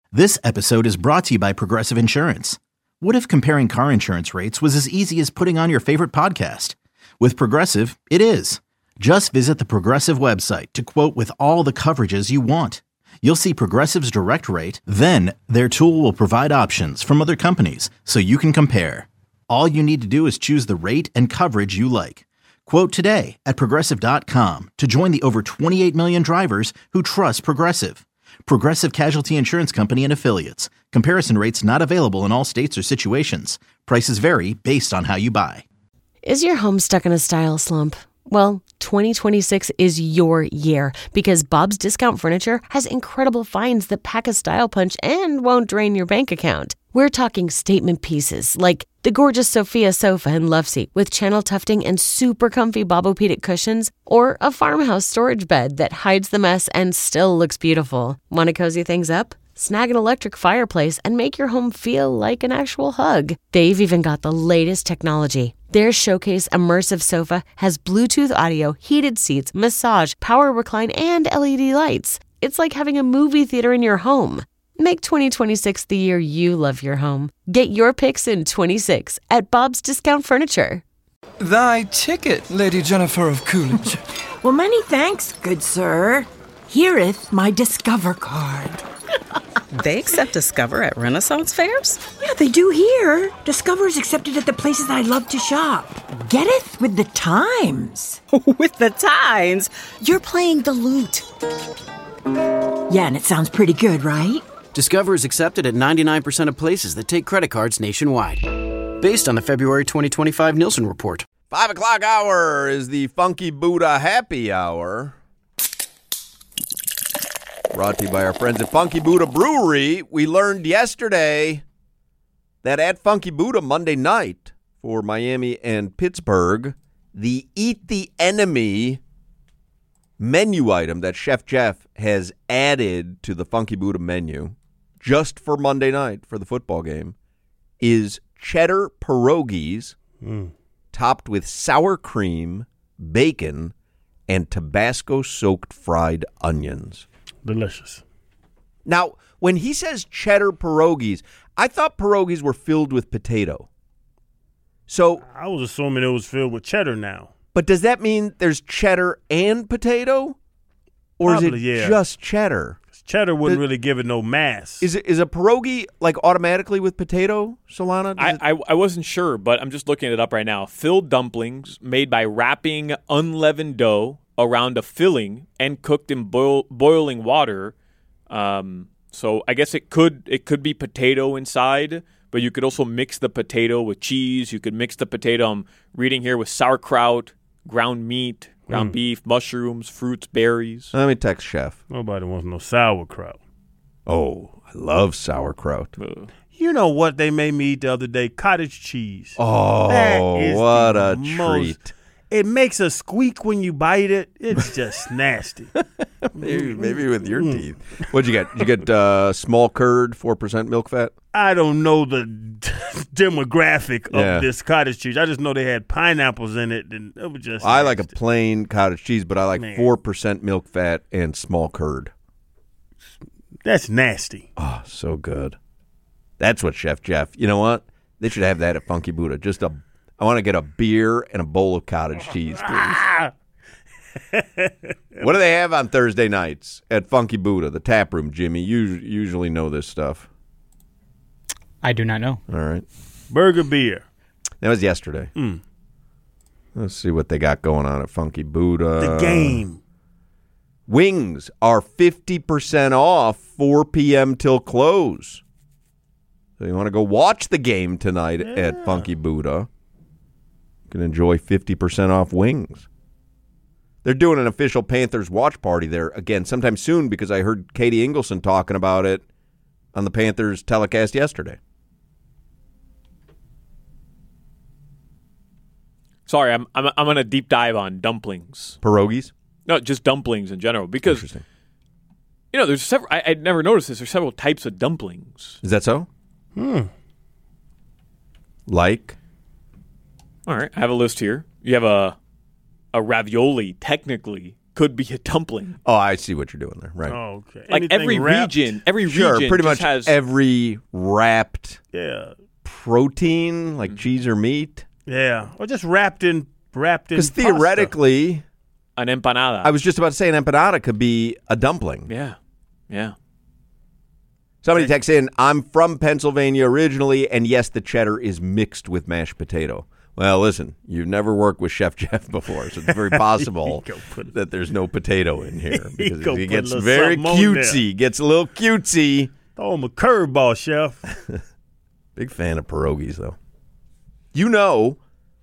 This episode is brought to you by Progressive Insurance. What if comparing car insurance rates was as easy as putting on your favorite podcast? With Progressive, it is. Just visit the Progressive website to quote with all the coverages you want. You'll see Progressive's direct rate, then their tool will provide options from other companies so you can compare. All you need to do is choose the rate and coverage you like. Quote today at Progressive.com to join the over 28 million drivers who trust Progressive. Progressive Casualty Insurance Company and Affiliates. Comparison rates not available in all states or situations. Prices vary based on how you buy. Is your home stuck in a style slump? Well, 2026 is your year because Bob's Discount Furniture has incredible finds that pack a style punch and won't drain your bank account. We're talking statement pieces like the gorgeous Sophia sofa and love seat with channel tufting and super comfy Bobopedic cushions, or a farmhouse storage bed that hides the mess and still looks beautiful. Want to cozy things up? Snag an electric fireplace and make your home feel like an actual hug. They've even got the latest technology. Their Showcase Immersive Sofa has Bluetooth audio, heated seats, massage, power recline, and LED lights. It's like having a movie theater in your home. Make 2026 the year you love your home. Get your picks in 26 at Bob's Discount Furniture. Thy ticket, Lady Jennifer of Coolidge. Well, many thanks, good sir. Here'th my Discover card. They accept Discover at Renaissance fairs? Yeah, they do here. Discover is accepted at the places I love to shop. Getteth with the times. With the times? You're playing the lute. Yeah, and it sounds pretty good, right? Discover is accepted at 99% of places that take credit cards nationwide. Based on the February 2025 Nielsen report. 5 o'clock hour is the Funky Buddha Happy Hour. Brought to you by our friends at Funky Buddha Brewery. We learned yesterday that at Funky Buddha Monday night for Miami and Pittsburgh, the Eat the Enemy menu item that Chef Jeff has added to the Funky Buddha menu just for Monday night for the football game is cheddar pierogies topped with sour cream, bacon, and Tabasco-soaked fried onions. Delicious. Now, when he says cheddar pierogies, I thought pierogies were filled with potato. So I was assuming it was filled with cheddar now. But does that mean there's cheddar and potato? Or Probably, is it just cheddar? Cheddar wouldn't really give it no mass. Is a pierogi like automatically with potato, Solana? I wasn't sure, but I'm just looking it up right now. Filled dumplings made by wrapping unleavened dough around a filling and cooked in boiling water. So I guess it could be potato inside, but you could also mix the potato with cheese. You could mix the potato, I'm reading here, with sauerkraut, ground meat, ground beef, mushrooms, fruits, berries. Let me text Chef. Nobody wants no sauerkraut. Oh, I love sauerkraut. You know what they made me eat the other day? Cottage cheese. Oh, what a treat. It makes a squeak when you bite it. It's just nasty. Maybe with your teeth. What'd you get? Did you get small curd, 4% milk fat? I don't know the demographic of this cottage cheese. I just know they had pineapples in it, and it was just I nasty. like a plain cottage cheese, but I like 4% milk fat and small curd. That's nasty. Oh, so good. That's what Chef Jeff. You know what? They should have that at Funky Buddha. I want to get a beer and a bowl of cottage cheese, please. What do they have on Thursday nights at Funky Buddha, the tap room, Jimmy? You usually know this stuff. I do not know. All right. Burger beer. That was yesterday. Let's see what they got going on at Funky Buddha. The game. Wings are 50% off 4 p.m. till close. So you want to go watch the game tonight at Funky Buddha. You can enjoy 50% off wings. They're doing an official Panthers watch party there again sometime soon because I heard Katie Ingleson talking about it on the Panthers telecast yesterday. Sorry, I'm on a deep dive on dumplings. Pierogies? No, just dumplings in general. Because, there's several. I'd never noticed this. There's several types of dumplings. Is that so? Like? All right, I have a list here. You have a ravioli, technically could be a dumpling. Oh, I see what you're doing there. Right. Oh, okay. Like Anything every wrapped? region Sure, pretty much just has every wrapped Yeah. protein, like cheese or meat. Yeah. Or just wrapped in Because pasta. theoretically, an empanada. I was just about to say an empanada could be a dumpling. Yeah. Somebody texts in, I'm from Pennsylvania originally, and yes, the cheddar is mixed with mashed potato. Well, listen, you've never worked with Chef Jeff before, so it's very possible that there's no potato in here. Because he gets very cutesy, gets a little cutesy. Throw him a curveball, Chef. Big fan of pierogies, though. You know,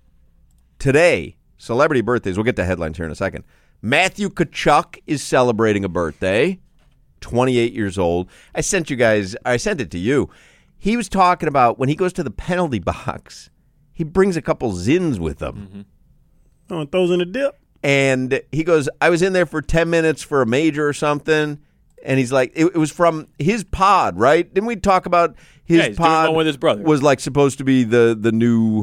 today, celebrity birthdays, we'll get to headlines here in a second. Matthew Tkachuk is celebrating a birthday, 28 years old. I sent it to you. He was talking about when he goes to the penalty box, he brings a couple Zins with him. Mm-hmm. Oh, and throws in a dip. And he goes, I was in there for 10 minutes for a major or something. And he's like, it was from his pod, right? Didn't we talk about his pod doing one with his brother. Was like supposed to be the new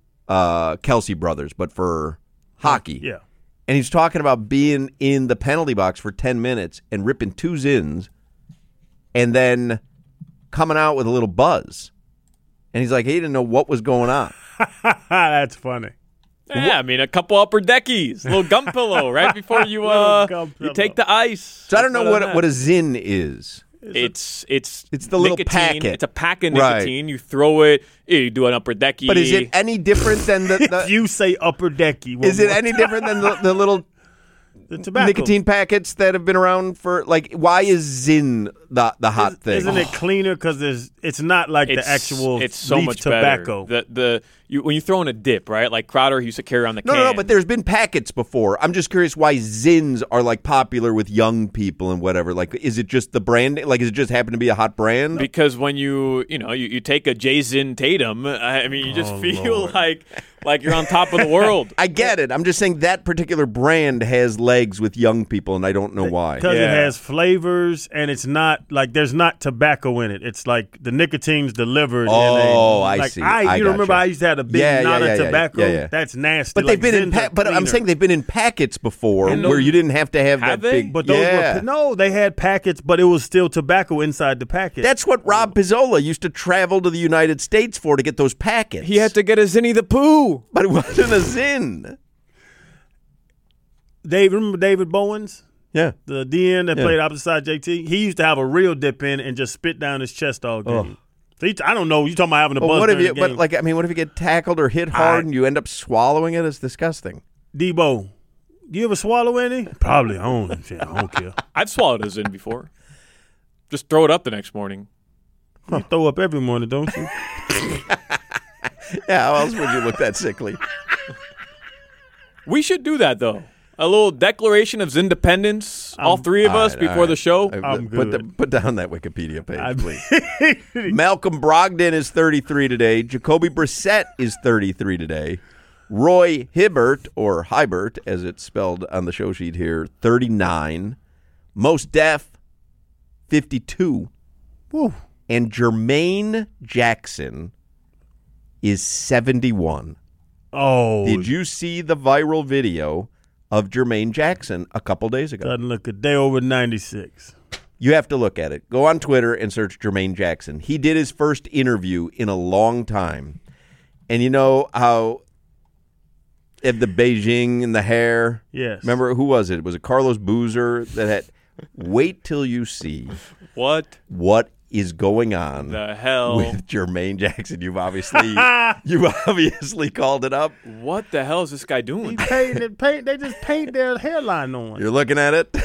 Kelsey brothers, but for hockey. Yeah. And he's talking about being in the penalty box for 10 minutes and ripping 2 Zins and then coming out with a little buzz. And he's like, he didn't know what was going on. That's funny. Yeah, I mean, a couple upper deckies, a little gum pillow right before you take the ice. So I don't know what a Zin is. It's the little nicotine. packet. It's a pack of nicotine. Right. You throw it. You do an upper decky. But is it any different than the you say upper decky? Is it any different than the little tobacco nicotine packets that have been around for why is Zin the hot thing? Isn't it cleaner because it's not like the actual it's so leaf much tobacco. Better. When you throw in a dip, right? Like Crowder used to carry on the can. No, but there's been packets before. I'm just curious why Zins are popular with young people and whatever. Is it just the brand? Is it just happen to be a hot brand? Because when you take a Jason Tatum, I mean, you just feel like you're on top of the world. I get it. I'm just saying that particular brand has legs with young people, and I don't know why. Because it has flavors, and it's not there's not tobacco in it. It's like the nicotine's delivered. Oh, I see. You remember I used to have a big knot of tobacco? Yeah. That's nasty. But they've been but I'm saying they've been in packets before where you didn't have to have that big. But those were, they had packets, but it was still tobacco inside the packet. That's what Rob Pizzola used to travel to the United States for, to get those packets. He had to get a Zinny the Pooh. But it wasn't a Zin. Remember David Bowens? Yeah. The DN that played opposite side JT? He used to have a real dip in and just spit down his chest all game. So I don't know. You talking about having a buzz during the game. But what if you get tackled or hit hard and you end up swallowing it? It's disgusting. Debo, do you ever swallow any? Probably. I don't care. I've swallowed a Zin before. Just throw it up the next morning. You throw up every morning, don't you? Yeah, how else would you look that sickly? We should do that, though. A little declaration of independence, all three of us, before the show. I'm good. Put down that Wikipedia page, please. Malcolm Brogdon is 33 today. Jacoby Brissett is 33 today. Roy Hibbert, or Hibert, as it's spelled on the show sheet here, 39. Mos Def, 52. Woo. And Jermaine Jackson is 71. Oh. Did you see the viral video of Jermaine Jackson a couple days ago? Doesn't look a day over 96. You have to look at it. Go on Twitter and search Jermaine Jackson. He did his first interview in a long time. And you know how the Beijing and the hair? Yes. Remember, who was it? Was it Carlos Boozer that had... Wait till you see what is going on the hell with Jermaine Jackson. You've obviously called it up. What the hell is this guy doing? They just paint their hairline on. You're looking at it.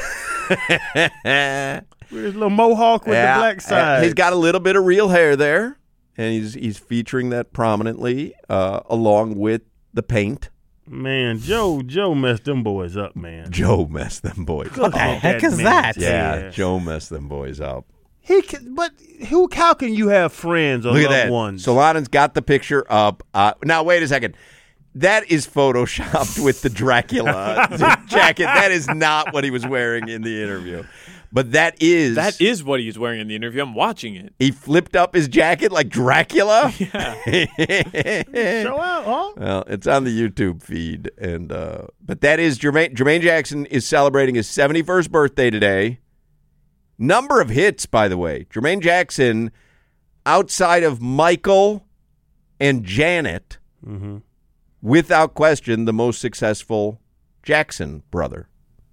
With his little mohawk with the black side. He's got a little bit of real hair there, and he's featuring that prominently along with the paint. Man, Joe messed them boys up, man. Joe messed them boys up. What the heck is that? Yeah, Joe messed them boys up. How can you have friends or loved ones? Solomon's got the picture up. Now, wait a second. That is photoshopped with the Dracula jacket. That is not what he was wearing in the interview. But that is what he's wearing in the interview. I'm watching it. He flipped up his jacket like Dracula. Yeah. Show out, huh? Well, it's on the YouTube feed, and but that is Jermaine Jackson is celebrating his 71st birthday today. Number of hits, by the way. Jermaine Jackson, outside of Michael and Janet, without question, the most successful Jackson brother.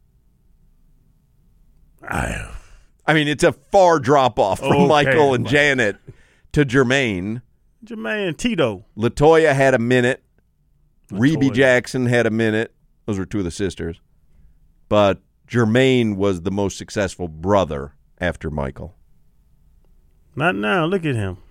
I mean, it's a far drop-off from Michael and Janet to Jermaine. Jermaine Tito. LaToya had a minute. Rebe Jackson had a minute. Those were two of the sisters. But Jermaine was the most successful brother after Michael. Not now. Look at him.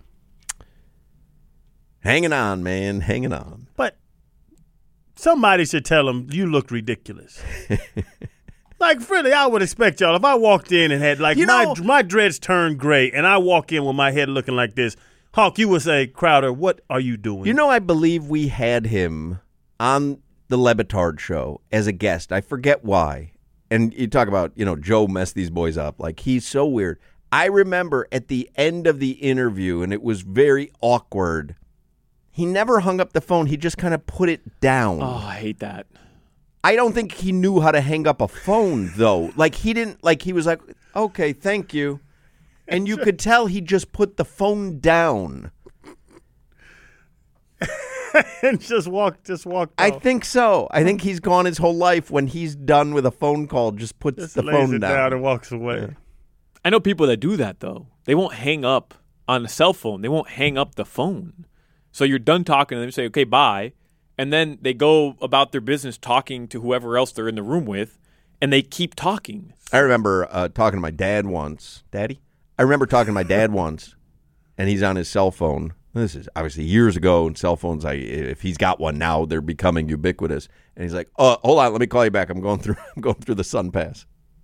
Hanging on, man. Hanging on. But somebody should tell him, you look ridiculous. Like, really, I would expect y'all, if I walked in and had, like, my dreads turned gray, and I walk in with my head looking like this, Hawk, you would say, Crowder, what are you doing? You know, I believe we had him on the Le Batard show as a guest. I forget why. And you talk about, Joe messed these boys up. Like, he's so weird. I remember at the end of the interview, and it was very awkward, he never hung up the phone. He just kind of put it down. Oh, I hate that. I don't think he knew how to hang up a phone, though. Like, he didn't, like, he was like, okay, thank you. And you could tell he just put the phone down. And just walked off. I think so. I think he's gone his whole life when he's done with a phone call, just puts the phone lays it down and walks away. Yeah. I know people that do that, though. They won't hang up on a cell phone. They won't hang up the phone. So you're done talking to them, say, okay, bye. And then they go about their business talking to whoever else they're in the room with, and they keep talking. I remember talking to my dad once. Daddy? I remember talking to my dad once, and he's on his cell phone. This is obviously years ago, and cell phones, if he's got one now, they're becoming ubiquitous. And he's like, "Oh, hold on, let me call you back. I'm going through the Sun Pass."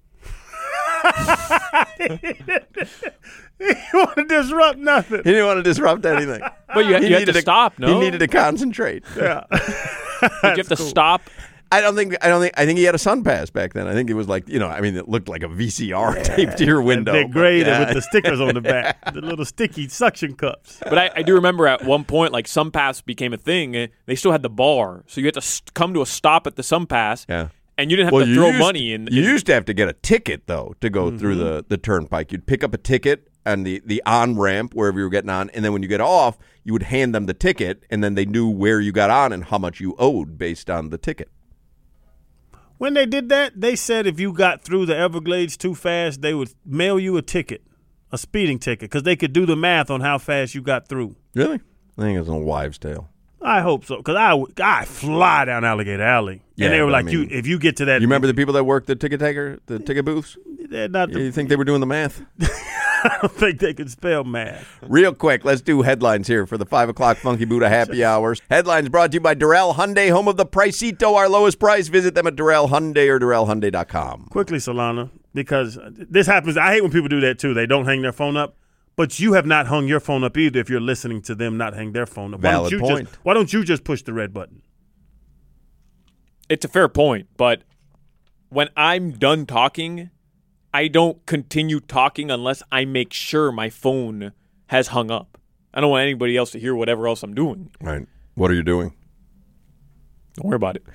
He didn't want to disrupt nothing. He didn't want to disrupt anything. But you had to stop, no? He needed to concentrate. Yeah. Did you have to stop? I think he had a Sun Pass back then. I think it was like, it looked like a VCR taped to your window. Big grade with the stickers on the back, the little sticky suction cups. But I do remember at one point, like, Sun Pass became a thing. They still had the bar. So you had to come to a stop at the Sun Pass. Yeah. And you didn't have to throw money in. You used to have to get a ticket, though, to go through the turnpike. You'd pick up a ticket on the on-ramp, wherever you were getting on, and then when you get off, you would hand them the ticket, and then they knew where you got on and how much you owed based on the ticket. When they did that, they said if you got through the Everglades too fast, they would mail you a ticket, a speeding ticket, because they could do the math on how fast you got through. Really? I think it's a wives' tale. I hope so, because I fly down Alligator Alley, and they were like, if you get to that. You remember the people that worked the ticket booths? They're not. You think they were doing the math? I don't think they could spell math. Real quick, let's do headlines here for the 5 o'clock Funky Buddha Happy Hours. Headlines brought to you by Durrell Hyundai, home of the Pricito, our lowest price. Visit them at Durrell Hyundai or DurrellHyundai.com. Quickly, Solana, because this happens. I hate when people do that, too. They don't hang their phone up. But you have not hung your phone up either if you're listening to them not hang their phone up. Valid point. Why don't you just push the red button? It's a fair point, but when I'm done talking, I don't continue talking unless I make sure my phone has hung up. I don't want anybody else to hear whatever else I'm doing. Right. What are you doing? Don't worry about it.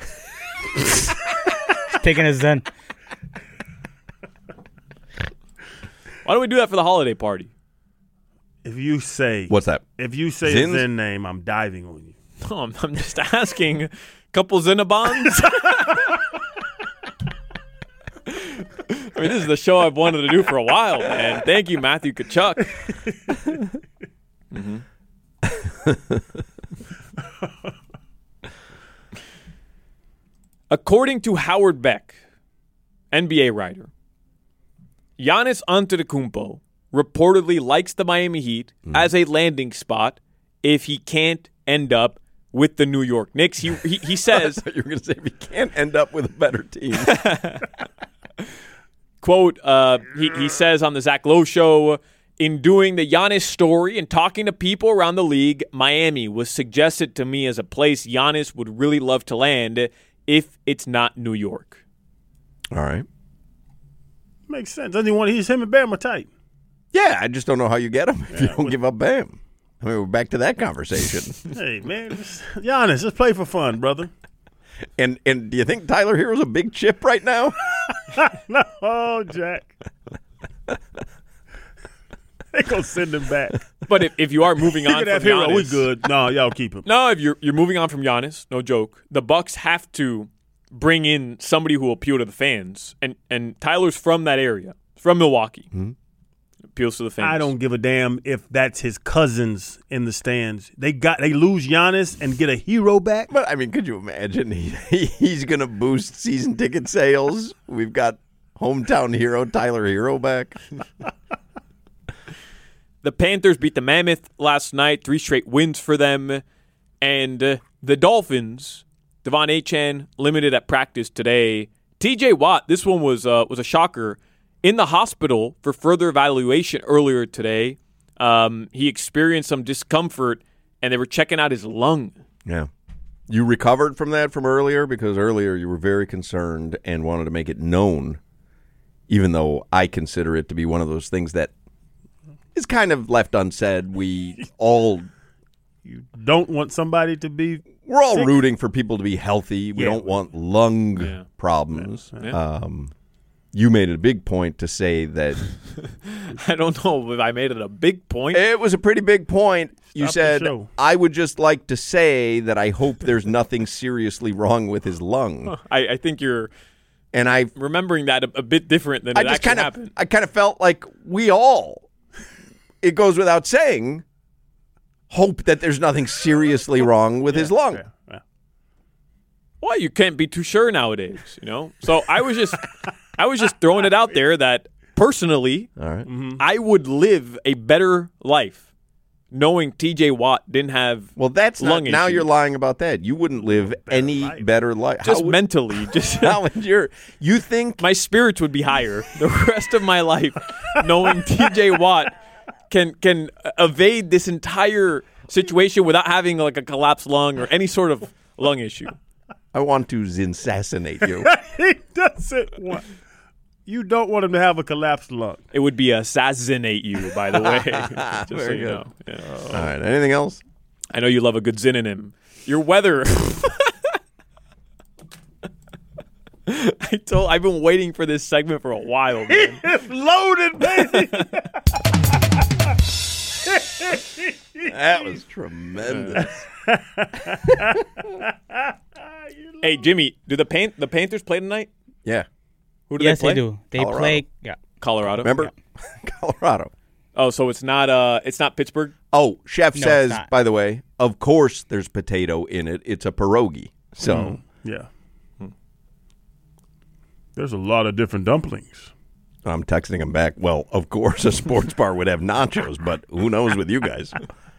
Taking a Zen. Why don't we do that for the holiday party? If you say what's that? If you say Zins? a Zen name, I'm diving on you. No, I'm just asking. A couple Zenabons? I mean, this is the show I've wanted to do for a while, man. Thank you, Matthew Kachuk. According to Howard Beck, NBA writer, Giannis Antetokounmpo reportedly likes the Miami Heat as a landing spot if he can't end up with the New York Knicks. He says... I thought you were going to say if he can't end up with a better team. Quote, he says on the Zach Lowe Show, in doing the Giannis story and talking to people around the league, Miami was suggested to me as a place Giannis would really love to land if it's not New York. All right. Makes sense. Doesn't he want? He's him and Bam are tight. Yeah, I just don't know how you get him if you don't give up Bam. I mean, we're back to that conversation. Hey, man. Giannis, just play for fun, brother. And do you think Tyler Hero's a big chip right now? No, Jack. They gonna send him back. But if you are moving on from Hero, Giannis, we good. No, y'all keep him. No, if you're moving on from Giannis, no joke. The Bucks have to bring in somebody who will appeal to the fans, and Tyler's from that area, from Milwaukee. Mm-hmm. Appeals to the fans. I don't give a damn if that's his cousins in the stands. They lose Giannis and get a Hero back. But I mean, could you imagine he's gonna boost season ticket sales? We've got hometown hero Tyler Hero back. The Panthers beat the Mammoth last night, 3 straight wins for them. And the Dolphins, Devon Achane, limited at practice today. TJ Watt, this one was a shocker, in the hospital for further evaluation earlier today. He experienced some discomfort, and they were checking out his lung. Yeah. You recovered from that from earlier? Because earlier you were very concerned and wanted to make it known, even though I consider it to be one of those things that is kind of left unsaid. We all... You don't want somebody to be... We're all sick. rooting for people to be healthy. We don't want lung problems. Yeah. You made it a big point to say that... I don't know if I made it a big point. It was a pretty big point. You Stop said, the show. I would just like to say that I hope there's nothing seriously wrong with his lung. I think you're and I remembering that a bit different than it actually happened. I kind of felt like we all, it goes without saying, hope that there's nothing seriously wrong with his lung. Yeah. Well, you can't be too sure nowadays, you know? So I was just throwing it out there that personally, All right. I would live a better life knowing TJ Watt didn't have That's lung not, now issues. you're lying about that. You wouldn't live any better life. Just mentally. How would you think my spirits would be higher the rest of my life knowing TJ Watt can evade this entire situation without having like a collapsed lung or any sort of lung issue. I want to assassinate you. He doesn't want... You don't want him to have a collapsed lung. It would be assassinate you, by the way. Just so you know. Yeah. All right. Anything else? I know you love a good synonym. Your weather. I've been waiting for this segment for a while, man. It's loaded, baby. That was tremendous. Hey, Jimmy, do the Panthers play tonight? Yeah. Who do Yes, they play? they do. They Colorado. play. Yeah. Colorado. Remember? Colorado. Oh, so it's not Pittsburgh? Oh, Chef No, says, it's not. by the way, of course there's potato in it. It's a pierogi. So Yeah. There's a lot of different dumplings. I'm texting him back. Well, of course a sports bar would have nachos, but who knows with you guys?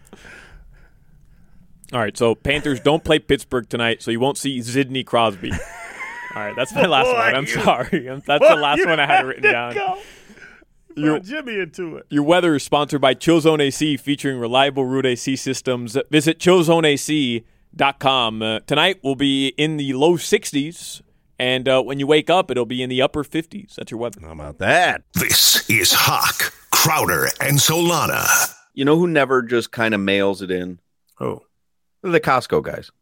All right, so Panthers don't play Pittsburgh tonight, so you won't see Sidney Crosby. All right, that's my last one. I'm sorry. That's the last one I had written down. Throw Jimmy into it. Your weather is sponsored by ChillZone AC, featuring reliable root AC systems. Visit chillzoneac.com. Tonight will be in the low 60s, and when you wake up, it'll be in the upper 50s. That's your weather. How about that? This is Hawk, Crowder, and Solana. You know who never just kind of mails it in? Oh. The Costco guys.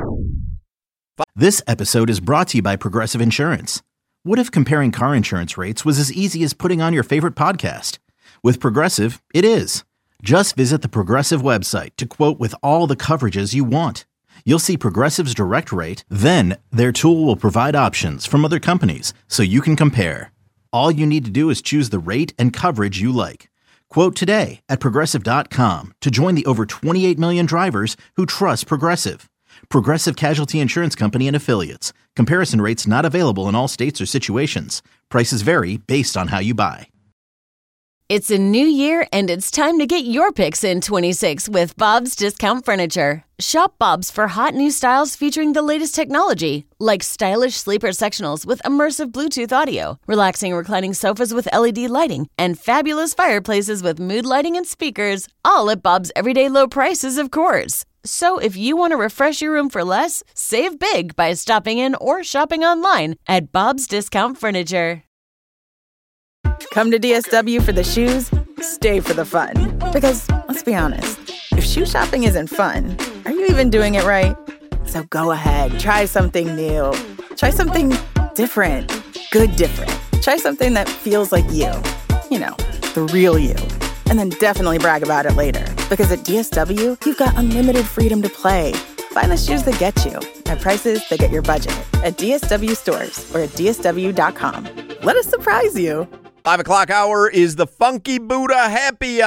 This episode is brought to you by Progressive Insurance. What if comparing car insurance rates was as easy as putting on your favorite podcast? With Progressive, it is. Just visit the Progressive website to quote with all the coverages you want. You'll see Progressive's direct rate, then their tool will provide options from other companies so you can compare. All you need to do is choose the rate and coverage you like. Quote today at Progressive.com to join the over 28 million drivers who trust Progressive. Progressive Casualty Insurance Company and Affiliates. Comparison rates not available in all states or situations. Prices vary based on how you buy. It's a new year, and it's time to get your picks in 26 with Bob's Discount Furniture. Shop Bob's for hot new styles featuring the latest technology, like stylish sleeper sectionals with immersive Bluetooth audio, relaxing reclining sofas with LED lighting, and fabulous fireplaces with mood lighting and speakers, all at Bob's everyday low prices, of course. So if you want to refresh your room for less, save big by stopping in or shopping online at Bob's Discount Furniture. Come to DSW for the shoes, stay for the fun. Because, let's be honest, if shoe shopping isn't fun, are you even doing it right? So go ahead, try something new. Try something different. Good different. Try something that feels like you. You know, the real you. And then definitely brag about it later. Because at DSW, you've got unlimited freedom to play. Find the shoes that get you at prices that get your budget at DSW stores or at DSW.com. Let us surprise you. 5 o'clock hour is the Funky Buddha Happy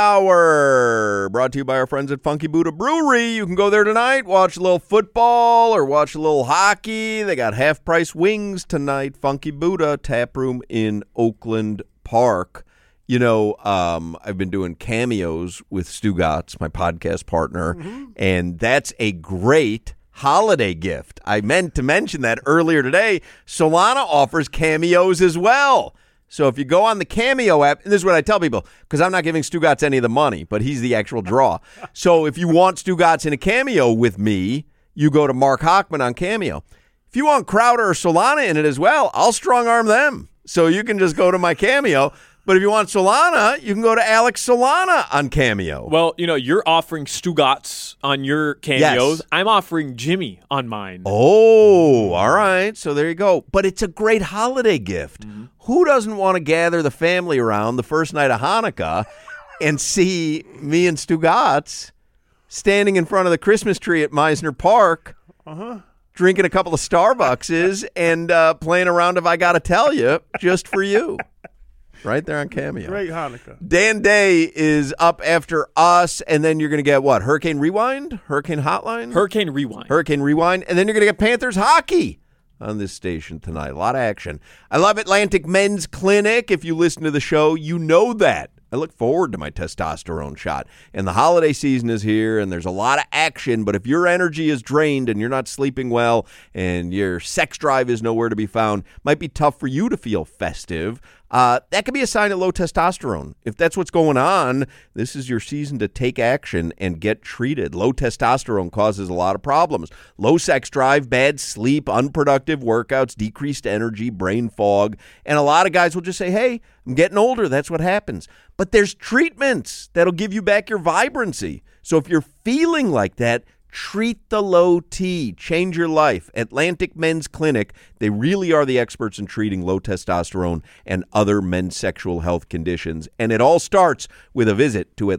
Hour. Brought to you by our friends at Funky Buddha Brewery. You can go there tonight, watch a little football or watch a little hockey. They got half-price wings tonight. Funky Buddha Tap Room in Oakland Park. You know, I've been doing cameos with Stugotz, my podcast partner, and that's a great holiday gift. I meant to mention that earlier today. Solana offers cameos as well. So if you go on the Cameo app, and this is what I tell people, because I'm not giving Stugotz any of the money, but he's the actual draw. So if you want Stugotz in a Cameo with me, you go to Mark Hochman on Cameo. If you want Crowder or Solana in it as well, I'll strong-arm them. So you can just go to my Cameo. But if you want Solana, you can go to Alex Solana on Cameo. Well, you know, you're offering Stugotz on your cameos. Yes. I'm offering Jimmy on mine. Oh, all right. So there you go. But it's a great holiday gift. Mm-hmm. Who doesn't want to gather the family around the first night of Hanukkah and see me and Stugotz standing in front of the Christmas tree at Meisner Park, drinking a couple of Starbuckses and playing around If I Gotta Tell You, just for you. Right there on Cameo. Great Hanukkah. Dan Day is up after us, and then you're going to get what? Hurricane Rewind? Hurricane Hotline? Hurricane Rewind. Hurricane Rewind. And then you're going to get Panthers hockey on this station tonight. A lot of action. I love Atlantic Men's Clinic. If you listen to the show, you know that. I look forward to my testosterone shot. And the holiday season is here, and there's a lot of action. But if your energy is drained and you're not sleeping well and your sex drive is nowhere to be found, might be tough for you to feel festive. That could be a sign of low testosterone. If that's what's going on, this is your season to take action and get treated. Low testosterone causes a lot of problems. Low sex drive, bad sleep, unproductive workouts, decreased energy, brain fog. And a lot of guys will just say, hey, I'm getting older. That's what happens. But there's treatments that'll give you back your vibrancy. So if you're feeling like that, treat the low T. Change your life. Atlantic Men's Clinic. They really are the experts in treating low testosterone and other men's sexual health conditions. And it all starts with a visit to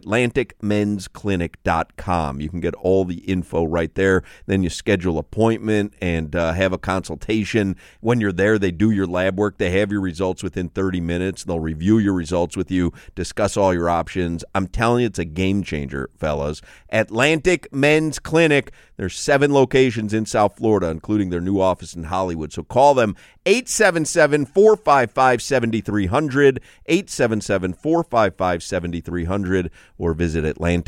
AtlanticMen'sClinic.com. You can get all the info right there. Then you schedule an appointment and have a consultation. When you're there, they do your lab work. They have your results within 30 minutes. They'll review your results with you, discuss all your options. I'm telling you, it's a game changer, fellas. Atlantic Men's Clinic. There's 7 locations in South Florida, including their new office in Hollywood. So call them 877-455-7300, 877-455-7300, or visit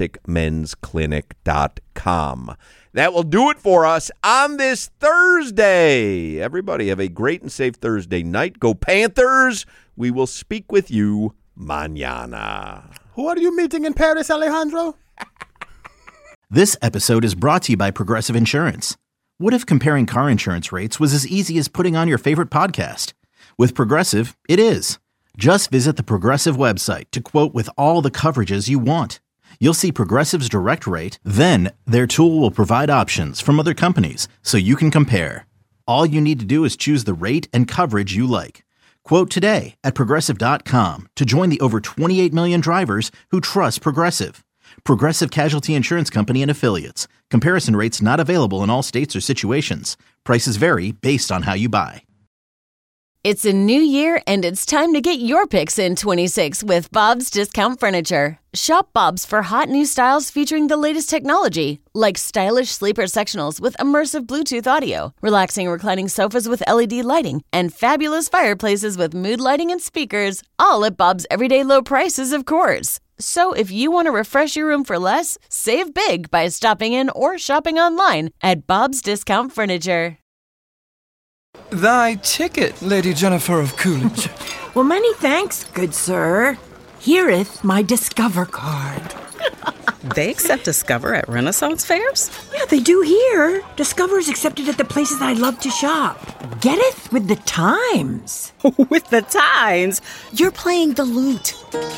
AtlanticMen'sClinic.com. That will do it for us on this Thursday. Everybody have a great and safe Thursday night. Go Panthers. We will speak with you mañana. Who are you meeting in Paris, Alejandro? This episode is brought to you by Progressive Insurance. What if comparing car insurance rates was as easy as putting on your favorite podcast? With Progressive, it is. Just visit the Progressive website to quote with all the coverages you want. You'll see Progressive's direct rate, then their tool will provide options from other companies so you can compare. All you need to do is choose the rate and coverage you like. Quote today at Progressive.com to join the over 28 million drivers who trust Progressive. Progressive Casualty Insurance Company and Affiliates. Comparison rates not available in all states or situations. Prices vary based on how you buy. It's a new year, and it's time to get your picks in 26 with Bob's Discount Furniture. Shop Bob's for hot new styles featuring the latest technology, like stylish sleeper sectionals with immersive Bluetooth audio, relaxing reclining sofas with LED lighting, and fabulous fireplaces with mood lighting and speakers, all at Bob's everyday low prices, of course. So if you want to refresh your room for less, save big by stopping in or shopping online at Bob's Discount Furniture. Thy ticket, Lady Jennifer of Coolidge. Well, many thanks, good sir. Here'th my Discover card. They accept Discover at Renaissance fairs? Yeah, they do here. Discover is accepted at the places I love to shop. Get it? With the times. With the times? You're playing the lute.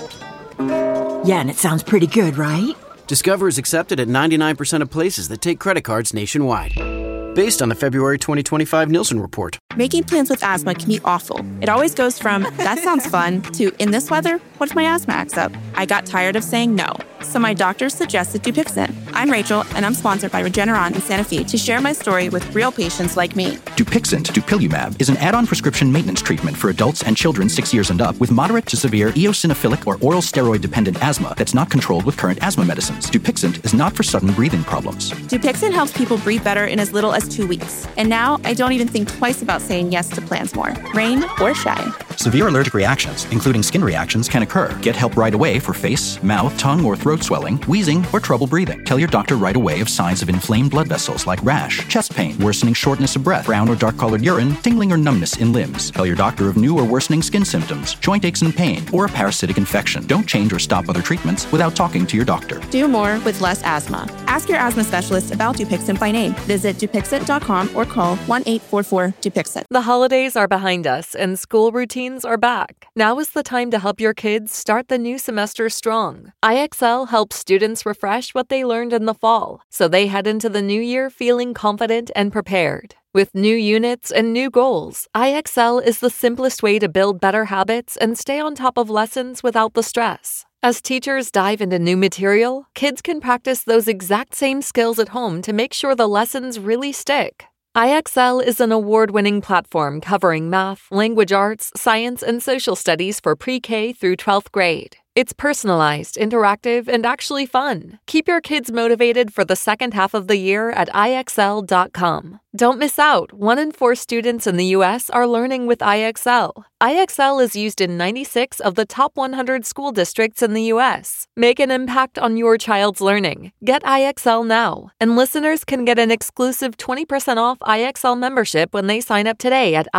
Yeah, and it sounds pretty good, right? Discover is accepted at 99% of places that take credit cards nationwide. Based on the February 2025 Nielsen report. Making plans with asthma can be awful. It always goes from, that sounds fun, to, in this weather, what if my asthma acts up? I got tired of saying no, so my doctor suggested Dupixent. I'm Rachel, and I'm sponsored by Regeneron in Santa Fe to share my story with real patients like me. Dupixent, dupilumab, is an add-on prescription maintenance treatment for adults and children 6 years and up with moderate to severe eosinophilic or oral steroid-dependent asthma that's not controlled with current asthma medicines. Dupixent is not for sudden breathing problems. Dupixent helps people breathe better in as little as 2 weeks. And now, I don't even think twice about saying yes to plans more, rain or shine. Severe allergic reactions, including skin reactions, can occur. Get help right away for face, mouth, tongue, or throat swelling, wheezing, or trouble breathing. Tell your doctor right away of signs of inflamed blood vessels like rash, chest pain, worsening shortness of breath, brown or dark-colored urine, tingling or numbness in limbs. Tell your doctor of new or worsening skin symptoms, joint aches and pain, or a parasitic infection. Don't change or stop other treatments without talking to your doctor. Do more with less asthma. Ask your asthma specialist about Dupixent by name. Visit Dupixent.com or call 1-844-DUPIXENT. The holidays are behind us and school routines are back. Now is the time to help your kids start the new semester strong. IXL helps students refresh what they learned in the fall, so they head into the new year feeling confident and prepared. With new units and new goals, IXL is the simplest way to build better habits and stay on top of lessons without the stress. As teachers dive into new material, kids can practice those exact same skills at home to make sure the lessons really stick. IXL is an award-winning platform covering math, language arts, science, and social studies for pre-K through 12th grade. It's personalized, interactive, and actually fun. Keep your kids motivated for the second half of the year at IXL.com. Don't miss out. 1 in 4 students in the U.S. are learning with IXL. IXL is used in 96 of the top 100 school districts in the U.S. Make an impact on your child's learning. Get IXL now. And listeners can get an exclusive 20% off IXL membership when they sign up today at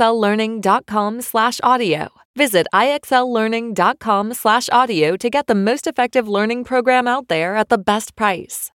IXLlearning.com/audio. Visit IXLlearning.com/audio to get the most effective learning program out there at the best price.